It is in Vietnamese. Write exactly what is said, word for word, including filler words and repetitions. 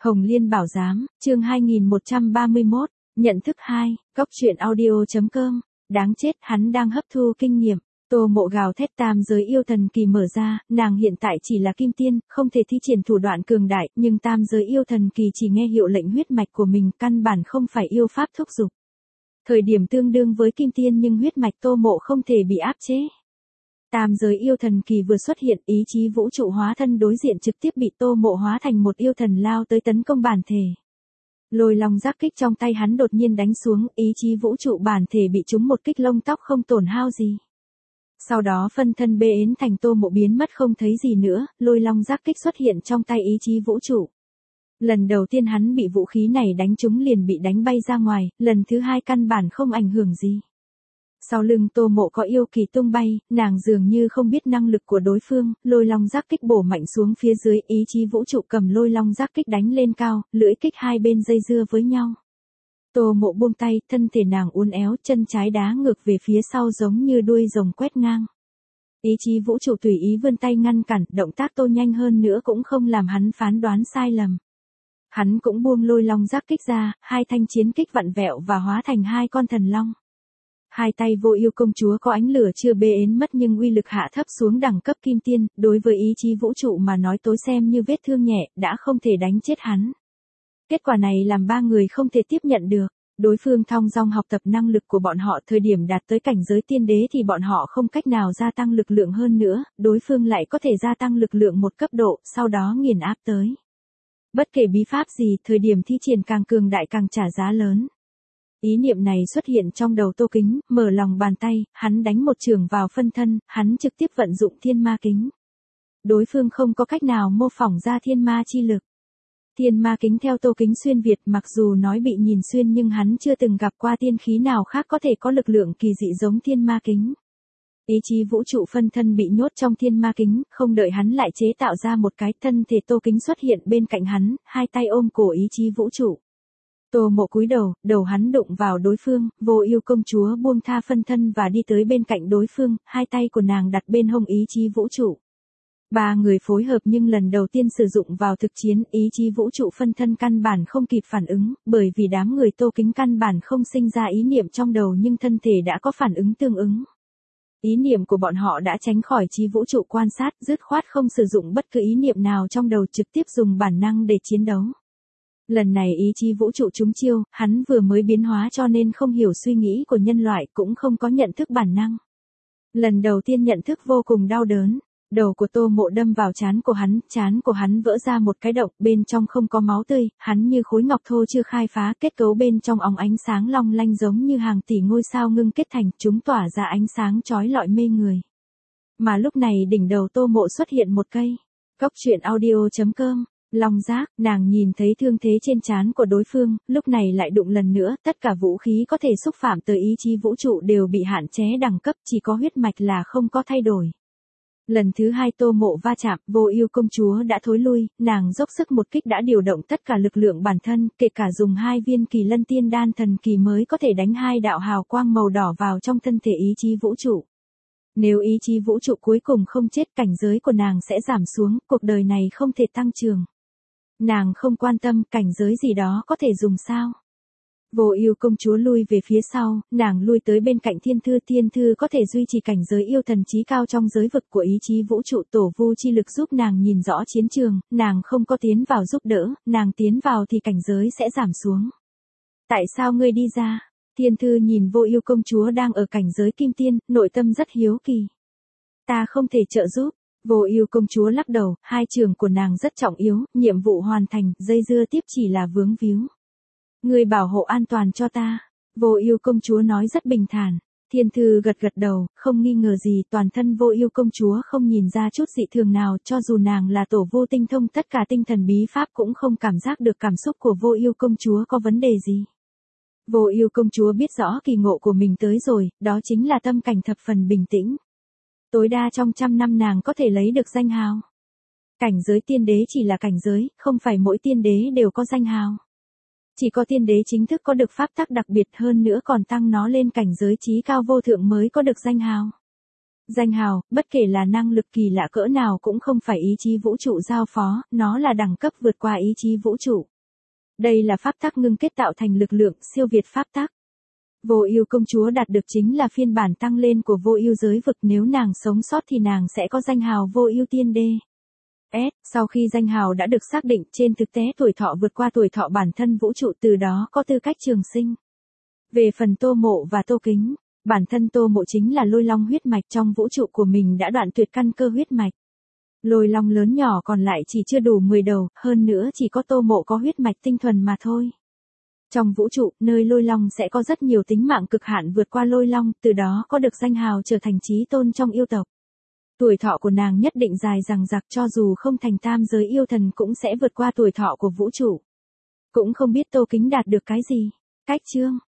Hồng Liên Bảo Giám, chương hai nghìn một trăm ba mươi mốt, nhận thức hai, cóc truyện audio.com, đáng chết, hắn đang hấp thu kinh nghiệm. Tô Mộ gào thét tam giới yêu thần kỳ mở ra, nàng hiện tại chỉ là kim tiên, không thể thi triển thủ đoạn cường đại, nhưng tam giới yêu thần kỳ chỉ nghe hiệu lệnh huyết mạch của mình, căn bản không phải yêu pháp thúc dục. Thời điểm tương đương với kim tiên nhưng huyết mạch Tô Mộ không thể bị áp chế. Tam giới yêu thần kỳ vừa xuất hiện, ý chí vũ trụ hóa thân đối diện trực tiếp bị Tô Mộ hóa thành một yêu thần lao tới tấn công bản thể. Lôi long giác kích trong tay hắn đột nhiên đánh xuống, ý chí vũ trụ bản thể bị trúng một kích lông tóc không tổn hao gì. Sau đó phân thân bê ến thành Tô Mộ biến mất không thấy gì nữa, lôi long giác kích xuất hiện trong tay ý chí vũ trụ. Lần đầu tiên hắn bị vũ khí này đánh trúng liền bị đánh bay ra ngoài, lần thứ hai căn bản không ảnh hưởng gì. Sau lưng Tô Mộ có yêu kỳ tung bay, nàng dường như không biết năng lực của đối phương, lôi long giác kích bổ mạnh xuống phía dưới, ý chí vũ trụ cầm lôi long giác kích đánh lên cao, lưỡi kích hai bên dây dưa với nhau. Tô Mộ buông tay, thân thể nàng uốn éo, chân trái đá ngược về phía sau giống như đuôi rồng quét ngang. Ý chí vũ trụ tùy ý vươn tay ngăn cản, động tác Tô nhanh hơn nữa cũng không làm hắn phán đoán sai lầm. Hắn cũng buông lôi long giác kích ra, hai thanh chiến kích vặn vẹo và hóa thành hai con thần long. Hai tay Vô Yêu công chúa có ánh lửa chưa bê ến mất nhưng uy lực hạ thấp xuống đẳng cấp kim tiên, đối với ý chí vũ trụ mà nói tối xem như vết thương nhẹ, đã không thể đánh chết hắn. Kết quả này làm ba người không thể tiếp nhận được. Đối phương thong dong học tập năng lực của bọn họ, thời điểm đạt tới cảnh giới tiên đế thì bọn họ không cách nào gia tăng lực lượng hơn nữa, đối phương lại có thể gia tăng lực lượng một cấp độ, sau đó nghiền áp tới. Bất kể bí pháp gì, thời điểm thi triển càng cường đại càng trả giá lớn. Ý niệm này xuất hiện trong đầu Tô Kính, mở lòng bàn tay, hắn đánh một chưởng vào phân thân, hắn trực tiếp vận dụng thiên ma kính. Đối phương không có cách nào mô phỏng ra thiên ma chi lực. Thiên ma kính theo Tô Kính xuyên Việt, mặc dù nói bị nhìn xuyên nhưng hắn chưa từng gặp qua tiên khí nào khác có thể có lực lượng kỳ dị giống thiên ma kính. Ý chí vũ trụ phân thân bị nhốt trong thiên ma kính, không đợi hắn lại chế tạo ra một cái, thân thể Tô Kính xuất hiện bên cạnh hắn, hai tay ôm cổ ý chí vũ trụ. Tô Mộ cúi đầu, đầu hắn đụng vào đối phương, Vô Yêu công chúa buông tha phân thân và đi tới bên cạnh đối phương, hai tay của nàng đặt bên hông ý chí vũ trụ. Ba người phối hợp nhưng lần đầu tiên sử dụng vào thực chiến, ý chí vũ trụ phân thân căn bản không kịp phản ứng, bởi vì đám người Tô Kính căn bản không sinh ra ý niệm trong đầu nhưng thân thể đã có phản ứng tương ứng. Ý niệm của bọn họ đã tránh khỏi chí vũ trụ quan sát, dứt khoát không sử dụng bất cứ ý niệm nào trong đầu, trực tiếp dùng bản năng để chiến đấu. Lần này ý chí vũ trụ trúng chiêu, hắn vừa mới biến hóa cho nên không hiểu suy nghĩ của nhân loại, cũng không có nhận thức bản năng. Lần đầu tiên nhận thức vô cùng đau đớn. Đầu của Tô Mộ đâm vào trán của hắn, trán của hắn vỡ ra một cái động, bên trong không có máu tươi, hắn như khối ngọc thô chưa khai phá, kết cấu bên trong óng ánh sáng long lanh giống như hàng tỷ ngôi sao ngưng kết thành, chúng tỏa ra ánh sáng chói lọi mê người. Mà lúc này đỉnh đầu Tô Mộ xuất hiện một cây. Cóc truyện audio.com, long giác, nàng nhìn thấy thương thế trên trán của đối phương, lúc này lại đụng lần nữa, tất cả vũ khí có thể xúc phạm tới ý chí vũ trụ đều bị hạn chế đẳng cấp, chỉ có huyết mạch là không có thay đổi. Lần thứ hai Tô Mộ va chạm, Vô Yêu công chúa đã thối lui, nàng dốc sức một kích đã điều động tất cả lực lượng bản thân, kể cả dùng hai viên kỳ lân tiên đan thần kỳ mới có thể đánh hai đạo hào quang màu đỏ vào trong thân thể ý chí vũ trụ. Nếu ý chí vũ trụ cuối cùng không chết, cảnh giới của nàng sẽ giảm xuống, cuộc đời này không thể tăng trưởng. Nàng không quan tâm cảnh giới gì đó có thể dùng sao. Vô Yêu công chúa lui về phía sau, nàng lui tới bên cạnh Thiên Thư, Thiên Thư có thể duy trì cảnh giới yêu thần trí cao trong giới vực của ý chí vũ trụ, tổ vu chi lực giúp nàng nhìn rõ chiến trường, nàng không có tiến vào giúp đỡ, nàng tiến vào thì cảnh giới sẽ giảm xuống. Tại sao ngươi đi ra? Thiên Thư nhìn Vô Yêu công chúa đang ở cảnh giới kim tiên, nội tâm rất hiếu kỳ. Ta không thể trợ giúp. Vô Yêu công chúa lắc đầu, hai trường của nàng rất trọng yếu, nhiệm vụ hoàn thành, dây dưa tiếp chỉ là vướng víu. Ngươi bảo hộ an toàn cho ta. Vô Yêu công chúa nói rất bình thản. Thiên Thư gật gật đầu, không nghi ngờ gì, toàn thân Vô Yêu công chúa không nhìn ra chút dị thường nào, cho dù nàng là tổ vu tinh thông tất cả tinh thần bí pháp cũng không cảm giác được cảm xúc của Vô Yêu công chúa có vấn đề gì. Vô Yêu công chúa biết rõ kỳ ngộ của mình tới rồi, đó chính là tâm cảnh thập phần bình tĩnh. Tối đa trong trăm năm nàng có thể lấy được danh hào. Cảnh giới tiên đế chỉ là cảnh giới, không phải mỗi tiên đế đều có danh hào. Chỉ có tiên đế chính thức có được pháp tắc đặc biệt, hơn nữa còn tăng nó lên cảnh giới trí cao vô thượng mới có được danh hào. Danh hào, bất kể là năng lực kỳ lạ cỡ nào cũng không phải ý chí vũ trụ giao phó, nó là đẳng cấp vượt qua ý chí vũ trụ. Đây là pháp tắc ngưng kết tạo thành lực lượng siêu việt pháp tắc. Vô ưu công chúa đạt được chính là phiên bản tăng lên của vô ưu giới vực, nếu nàng sống sót thì nàng sẽ có danh hào vô ưu tiên đê. S, sau khi danh hào đã được xác định, trên thực tế tuổi thọ vượt qua tuổi thọ bản thân vũ trụ, từ đó có tư cách trường sinh. Về phần Tô Mộ và Tô Kính, bản thân Tô Mộ chính là lôi long huyết mạch, trong vũ trụ của mình đã đoạn tuyệt căn cơ huyết mạch. Lôi long lớn nhỏ còn lại chỉ chưa đủ mười đầu, hơn nữa chỉ có Tô Mộ có huyết mạch tinh thuần mà thôi. Trong vũ trụ, nơi lôi long sẽ có rất nhiều tính mạng cực hạn vượt qua lôi long, từ đó có được danh hào trở thành chí tôn trong yêu tộc. Tuổi thọ của nàng nhất định dài dằng dặc, cho dù không thành tam giới yêu thần cũng sẽ vượt qua tuổi thọ của vũ trụ. Cũng không biết Tô Kính đạt được cái gì. Cách chương